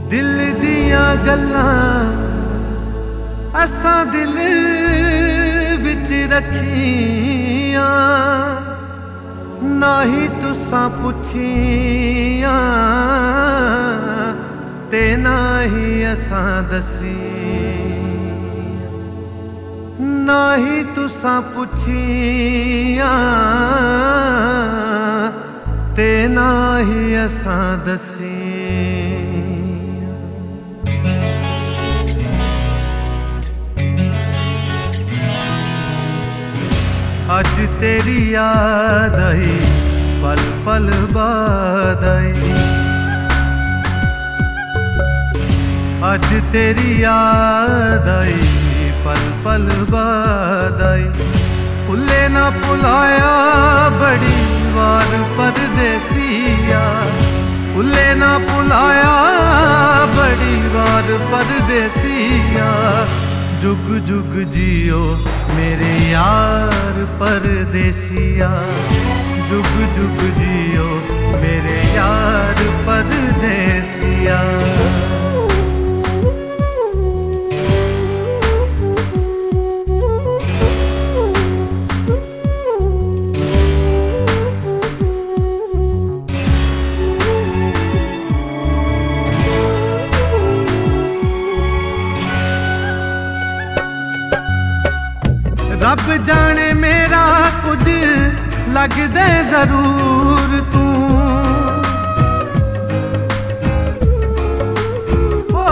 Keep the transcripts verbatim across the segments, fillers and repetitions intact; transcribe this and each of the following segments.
दिल दिया गल्लां असां दिल विच रखियां, ना ही तुसां पुछियां ते ना ही असां दसियां, ना ही तुसां पुछियां ते ना ही असां दसियां। अज तेरी याद आई पल पल बाद आई, अज तेरी याद आई पल पल बाद आई। भुले ना भुलाया बड़ी वार परदेसिया, भुले ना भुलाया बड़ी वार परदेसिया। जुग जुग जियो मेरे यार परदेसिया, जुग जुग जियो मेरे यार परदेसिया। रब जाने मेरा कुछ लग दे जरूर तू, ओ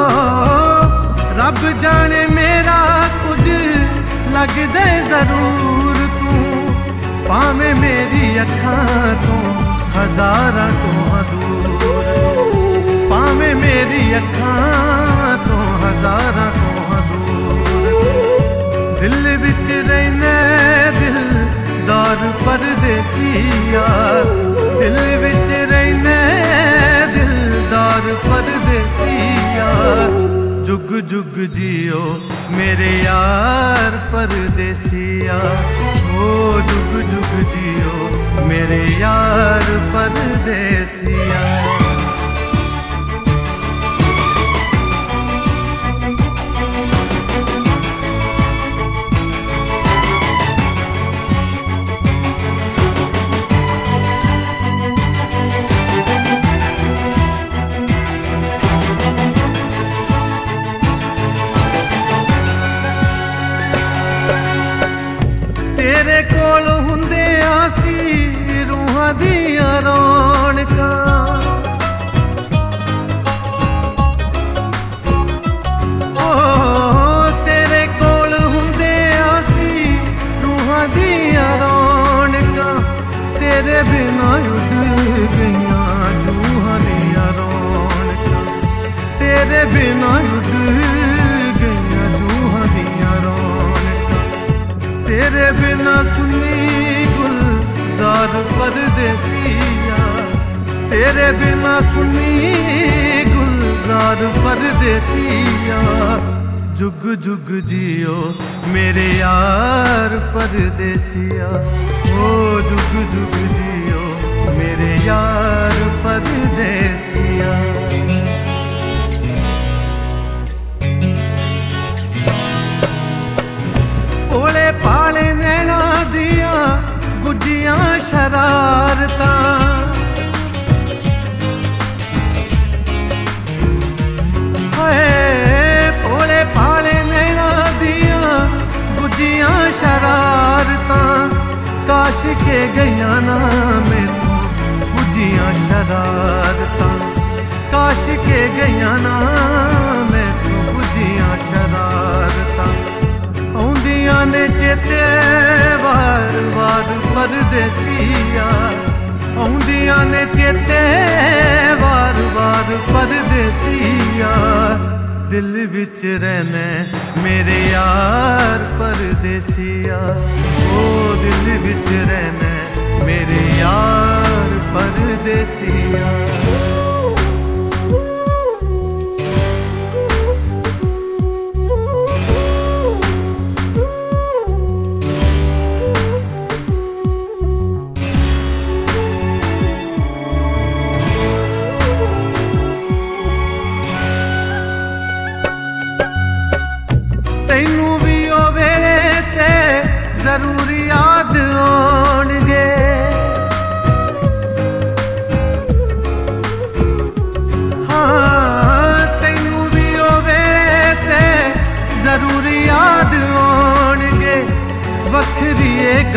रब जाने मेरा कुछ लग दे जरूर तू। भावें मेरी अखां तो हजारां तो दूर, भावें मेरी अखां तो हजारां तो दूर। दिल विच रहने दिलदार परदेसिया, दिल विच रहने दिलदार परदेसिया। जुग जुग जियो मेरे यार परदेसिया, ओ जुग जुग जियो मेरे यार परदेसिया। तेरे कोल हुंदे आसी रूहां दियां रौनकां, ओ तेरे कोल हुंदे आसी रूहां दियां रौनकां। तेरे बिना उड़ गईयां रूहां दियां रौनकां, तेरे बिना उड़ गईयां रूहां दियां रौनकां। तेरे बिना सुनी गुलजार परदेसिया, तेरे बिना सुनी गुलजार परदेसिया। जुग जुग जियो मेरे यार परदेसिया, ओ जुग जुग जियो मेरे यार परदेसिया। ओले पाले नैना दिया गुजियां शरारतां, ओले पाले नैना दिया गुजियां शरारतां। काश के गईयां ना मैं तो गुजियां शरारतां, काश के गईयां ना मैं तो गुजियां शरारतां। औंदियां ने चेते वार वार परदेसिया, औंदियां ने चेते वार वार परदेसिया। दिल विच रहने मेरे यार परदेसिया, ओ दिल विच रहने मेरे यार परदेसिया।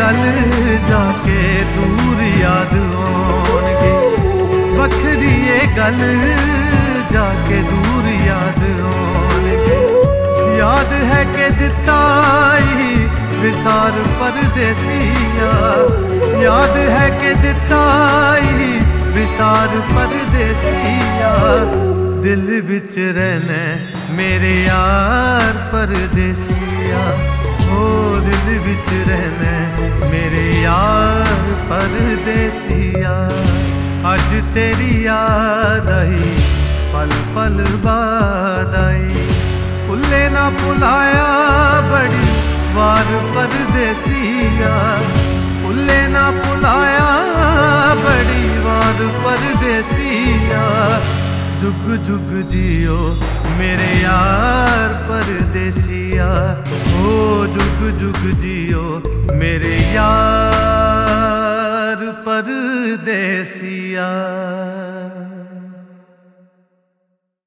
गल जाके दूर याद आउणगे, वखरी ये गल जाके दूर याद आउणगे। याद है कि दिता ही विसार परदेसिया, याद है कि दिता ही विसार परदेसिया। दिल विच रहना मेरे यार परदेसिया, ओ दिल विच रहना मेरे यार परदेसिया। अज तेरी याद आई पल पल बाद आई, भुले ना भुलाया बड़ी वार परदेसिया, भुले ना भुलाया बड़ी वार परदेसिया। जुग जुग जियो मेरे यार परदेसिया, ओ जुग जुग जियो मेरे यार परदेसिया।